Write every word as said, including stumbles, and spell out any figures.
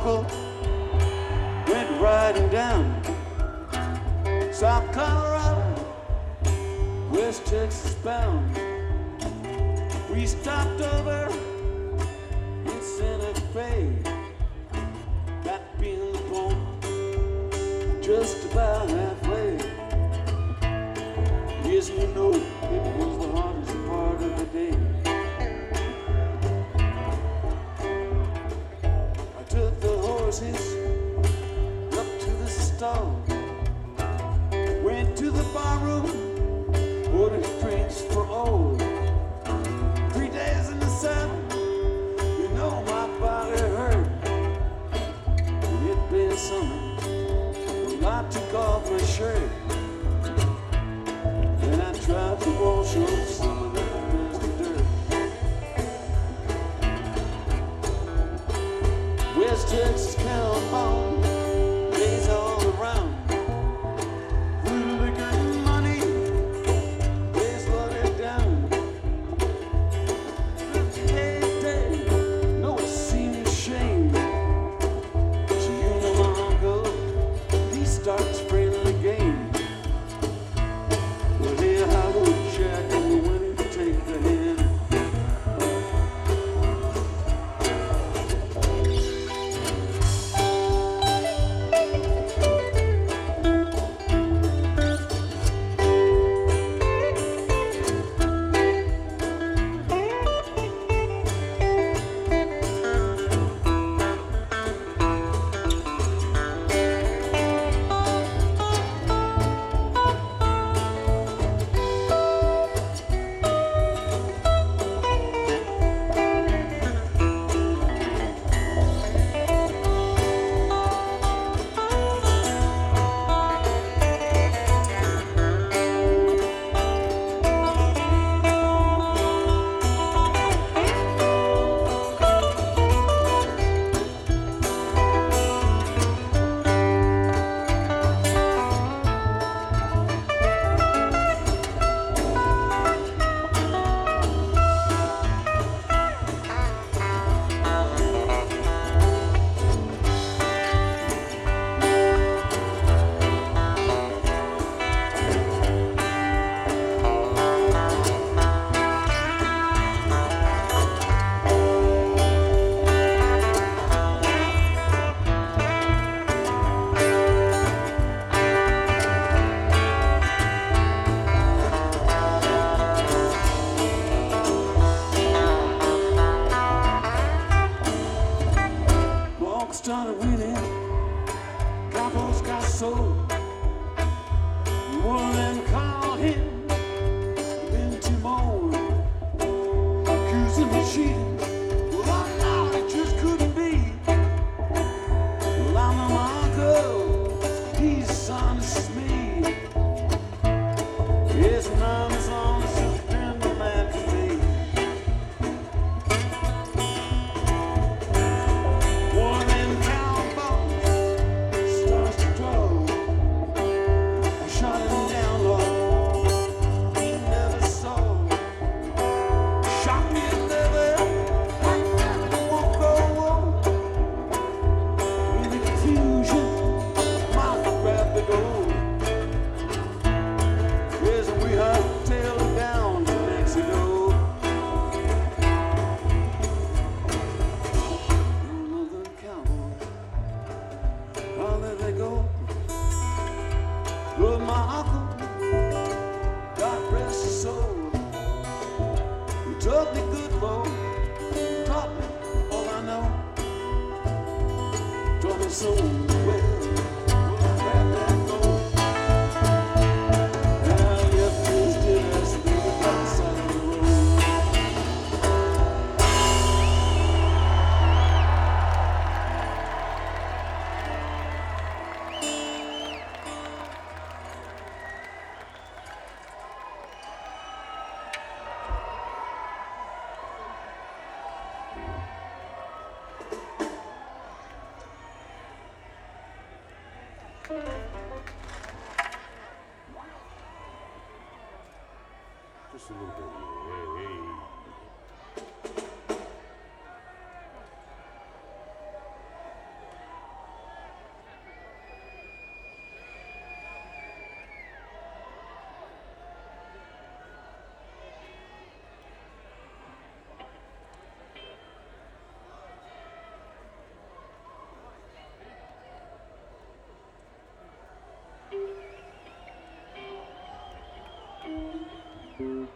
uncle went riding down South Colorado, West Texas bound. We stopped over in Santa Fe, that being the point, just about halfway. Yes, you know, it was the hardest part of the day. I took the horses up to the stall, went to the bar room, ordered drinks for all. Three days in the sun, you know my body hurt. It been summer, I took off my shirt, and I tried to wash off some of that nasty dirt. West Texas cowboy days all around. Through the good money, they slowed it down. Hey, day, no, it seemed a shame. So you know my uncle, he starts friendly the game. Well, here I go, Jack, and the winning to take the hand. Started winning, Cabos got sold. One of them called him Ben Timon, accusing me cheating. Well, I know it just couldn't be. Well, I'm a uncle, he's as honest as me. Yes, and I'm as honest as a friend of man can be. But my uncle, God rest his soul, he took me good, Lord, taught me all I know, taught me so well. Just a little bit.